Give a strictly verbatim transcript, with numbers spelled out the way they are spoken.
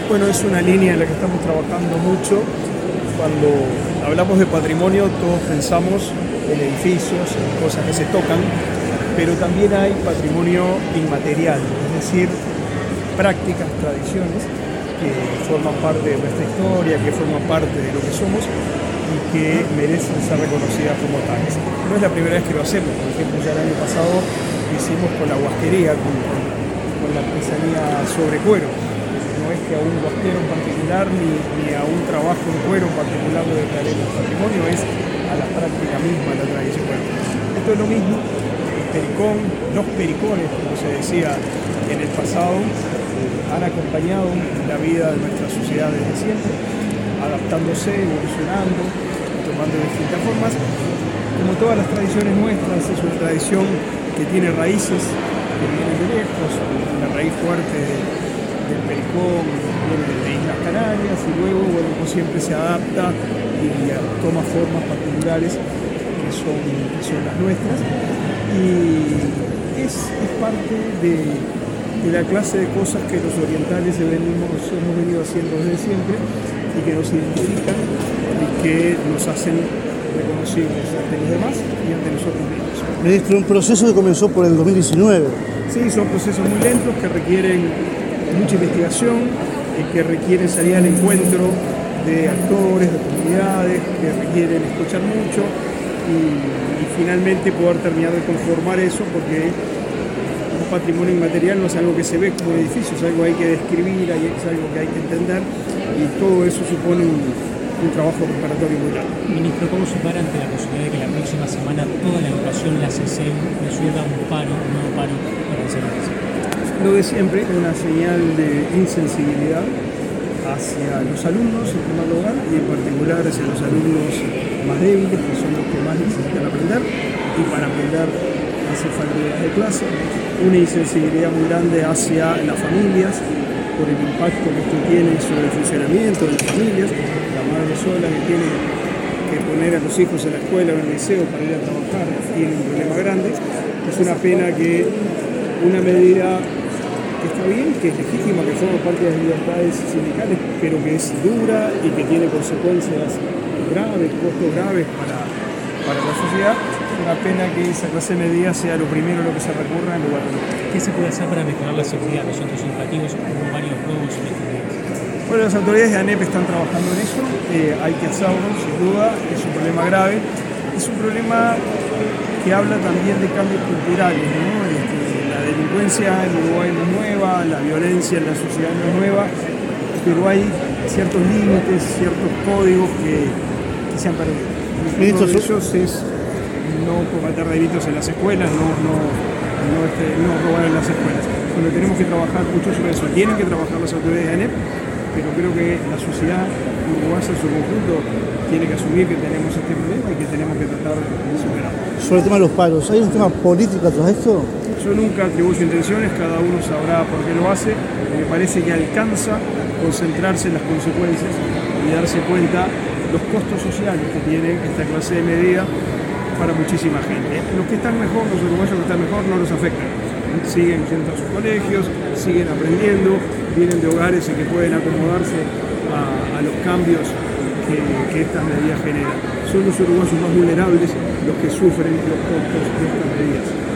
Bueno, es una línea en la que estamos trabajando mucho. Cuando hablamos de patrimonio, todos pensamos en edificios, en cosas que se tocan, pero también hay patrimonio inmaterial, es decir, prácticas, tradiciones que forman parte de nuestra historia, que forman parte de lo que somos y que merecen ser reconocidas como tales. No es la primera vez que lo hacemos, por ejemplo, ya el año pasado lo hicimos con la huasquería, con, con, con la artesanía sobre cuero. No es que a un huasquero en particular ni, ni a un trabajo en cuero en particular lo declaremos patrimonio, es a la práctica misma, a la tradición. Bueno, esto es lo mismo, el pericón, los pericones, como se decía en el pasado, eh, han acompañado la vida de nuestra sociedad desde siempre, adaptándose, evolucionando, tomando distintas formas. Como todas las tradiciones nuestras, es una tradición que tiene raíces que vienen de lejos, la raíz fuerte de del pericón viene de Islas Canarias y luego, bueno, pues siempre se adapta y toma formas particulares que son, que son las nuestras y es, es parte de, de la clase de cosas que los orientales venimos, hemos venido haciendo desde siempre y que nos identifican y que nos hacen reconocibles ante los demás y ante nosotros mismos. Ministro, un proceso que comenzó por el dos mil diecinueve. Sí, son procesos muy lentos que requieren mucha investigación, eh, que requieren salir al encuentro de actores, de comunidades, que requieren escuchar mucho y, y finalmente poder terminar de conformar eso, porque un patrimonio inmaterial no es algo que se ve como un edificio, es algo que hay que describir, es algo que hay que entender y todo eso supone un, un trabajo preparatorio muy largo. Ministro, ¿cómo se para ante la posibilidad de que la próxima semana toda la educación, la C C U, resuelva un paro, un nuevo paro para enseñanza? Lo de siempre, una señal de insensibilidad hacia los alumnos en primer lugar y en particular hacia los alumnos más débiles, que son los que más necesitan aprender y para aprender hace falta unidades de clase, una insensibilidad muy grande hacia las familias por el impacto que esto tiene sobre el funcionamiento de las familias, la madre sola que tiene que poner a los hijos en la escuela o en el liceo para ir a trabajar tiene un problema grande. Es una pena que una medida que está bien, que es legítima, que forma parte de las libertades sindicales, pero que es dura y que tiene consecuencias graves, costos graves para, para la sociedad. Es una pena que esa clase de medidas sea lo primero a lo que se recurra en lugar de lo que... ¿Qué se puede hacer para mejorar la seguridad? Los centros educativos, hubo varios robos en estos días. Bueno, las autoridades de ANEP están trabajando en eso, eh, hay que hacerlo, sin duda, es un problema grave, es un problema que habla también de cambios culturales, ¿no? Este, la delincuencia en Uruguay no es nueva, la violencia en la sociedad no es nueva, pero hay ciertos límites, ciertos códigos que, que se han perdido. Uno de ellos es no cometer delitos en las escuelas, no, no, no, este, no robar en las escuelas. Bueno, tenemos que trabajar mucho sobre eso. Tienen que trabajar las autoridades de ANEP, pero creo que la sociedad uruguaya en su conjunto tiene que asumir que tenemos este problema y que tenemos que tratar de superarlo. Sobre el tema de los paros, ¿hay un tema político tras esto? Yo nunca atribuyo intenciones, cada uno sabrá por qué lo hace. Me parece que alcanza concentrarse en las consecuencias y darse cuenta los costos sociales que tiene esta clase de medida para muchísima gente. Los que están mejor, los uruguayos que están mejor, no los afectan. Siguen yendo a sus colegios, siguen aprendiendo, vienen de hogares en que pueden acomodarse a, a los cambios que, que estas medidas generan. Son los uruguayos más vulnerables los que sufren los costos de estas medidas.